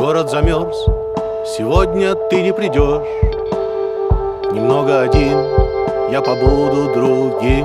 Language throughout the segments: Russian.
Город замерз, сегодня ты не придешь. Немного один, я побуду другим.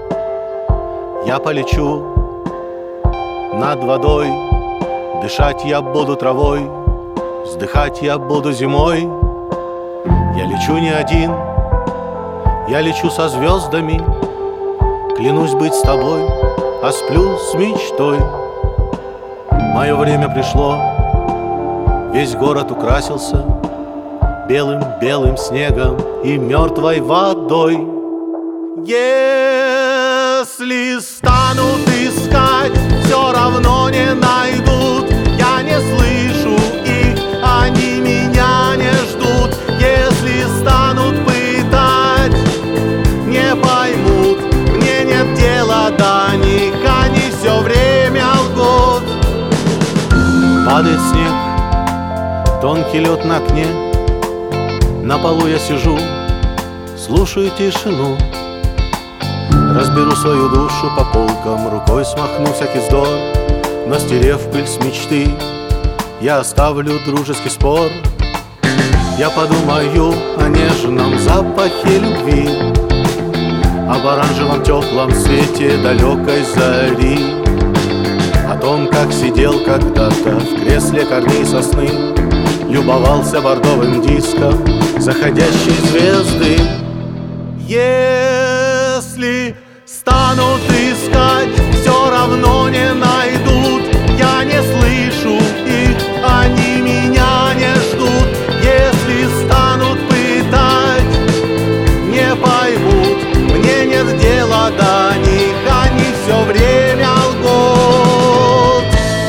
Я полечу над водой, дышать я буду травой, вздыхать я буду зимой. Я лечу не один, я лечу со звездами. Клянусь быть с тобой, а сплю с мечтой. Мое время пришло, весь город украсился белым-белым снегом и мертвой водой. Если станут искать, все равно не найдут. Я не слышу их, они меня не ждут. Если станут пытать, не поймут. Мне нет дела до них, они все время лгут. Падает снег, тонкий лед на окне. На полу я сижу, слушаю тишину. Разберу свою душу по полкам, рукой смахну всякий вздор. Но стерев пыль с мечты, я оставлю дружеский спор. Я подумаю о нежном запахе любви, об оранжевом теплом свете далекой зари, о том, как сидел когда-то в кресле корней сосны, любовался бордовым диском заходящей звезды. Если станут искать, все равно не найдут. Я не слышу их, они меня не ждут. Если станут пытать, не поймут. Мне нет дела до них, они все время лгут.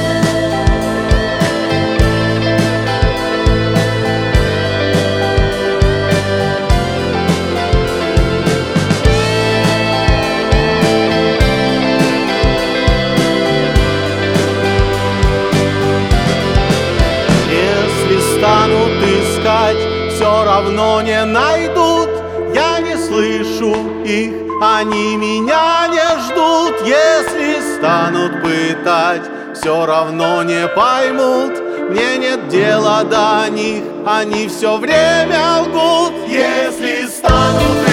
Станут искать, все равно не найдут. Я не слышу их, они меня не ждут. Если станут пытать, все равно не поймут. Мне нет дела до них, они все время лгут. Если станут